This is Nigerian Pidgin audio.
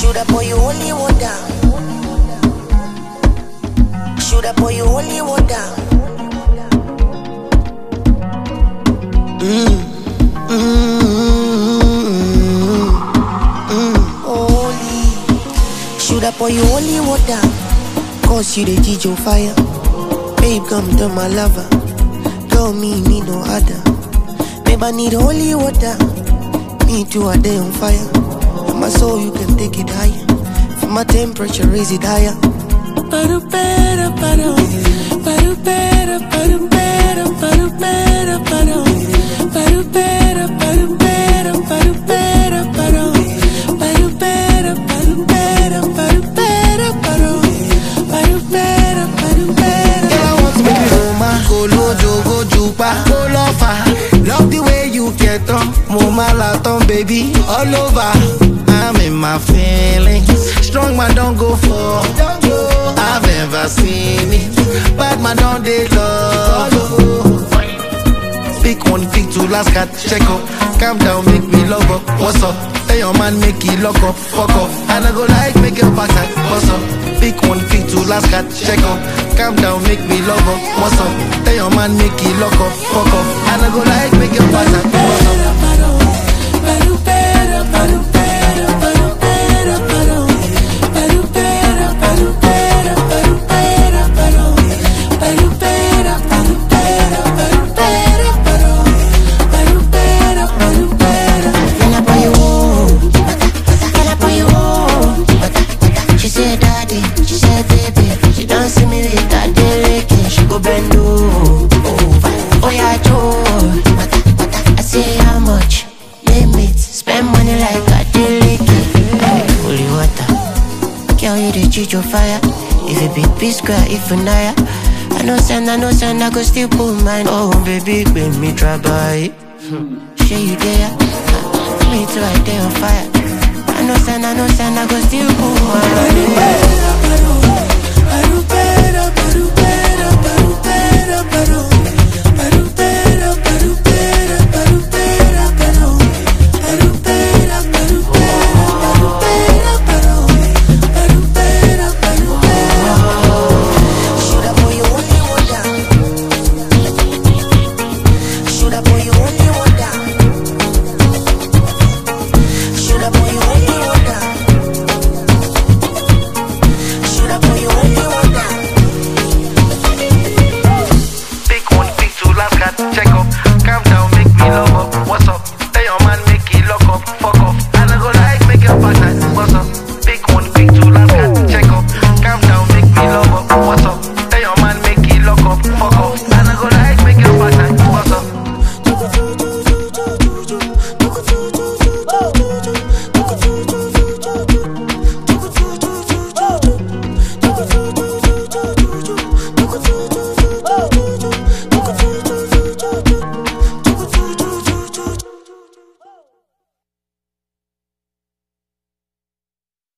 Shoulda pour you holy water. Shoulda pour you holy water. Holy. Shoulda pour you holy water. Cause you the teach your fire. Babe, come to my lover. Girl, me need no other. Babe, I need holy water. Me too, I day on fire. And my soul, you can take it higher. Feel my temperature, raise it higher. Paru pera paru, paru pera paru pera paru pera paru, paru pera paru pera paru pera paru, paru pera paru pera paru pera paru, paru pera paru pera. Girl, I want to make you Roma, Kolo Jogo Jupa, Kolofa. Love the way you get on, Moma Laton, baby, all over. I'm in my feelings. Strong man don't go for. I've never seen it. Bad man don't they love. Speak one, speak two, last cat, check up. Calm down, make me love up. What's up? Tell your man, make it lock up, fuck up. And I go like, make your backside. What's up? Speak one, speak two, last cat, check up. Calm down, make me love up. What's up? Tell your man, make it lock up, fuck up. And I go like, make your backside. What's up? Your fire. If it be peace square, if you naya. I know send, I go still pull mine. Oh baby, make me try buy. Share you there. Me too, I day on fire. I know send, I go still pull mine.